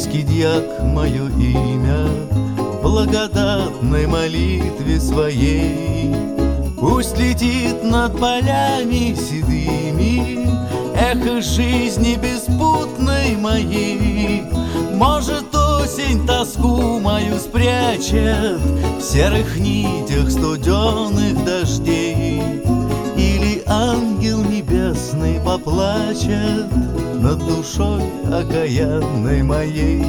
Русский дьяк мое имя, в благодатной молитве своей. Пусть летит над полями седыми эхо жизни беспутной моей. Может, осень тоску мою спрячет в серых нитях студеных дождей, или ангел небесный поплачет над душой окаянной моей.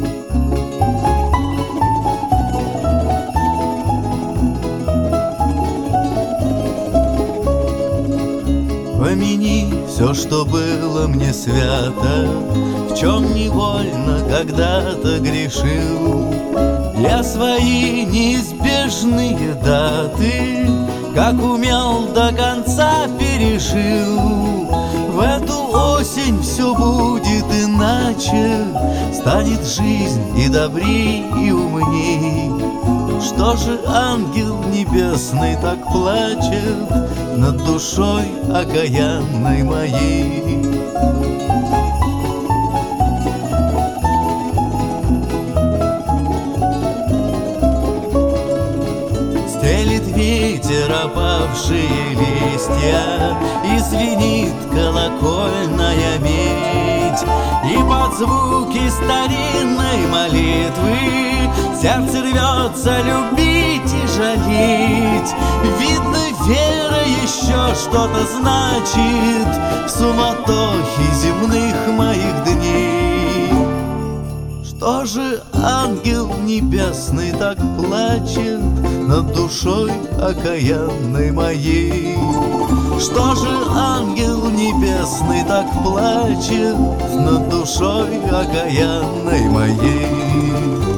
Помяни все, что было мне свято, в чем невольно когда-то грешил. Я свои неизбежные даты, как умел, до конца пережил. В эту осень все будет иначе, станет жизнь и добрей, и умней. Что же ангел небесный так плачет над душой окаянной моей? Стелит ветер опавшие листья, и звенит колокольная медь, и под звуки старинной молитвы сердце рвется любить и жалеть. Видно, вера еще что-то значит в суматохе земных моих дней. Что же ангел небесный так плачет над душой окаянной моей? Что же ангел небесный так плачет над душой окаянной моей?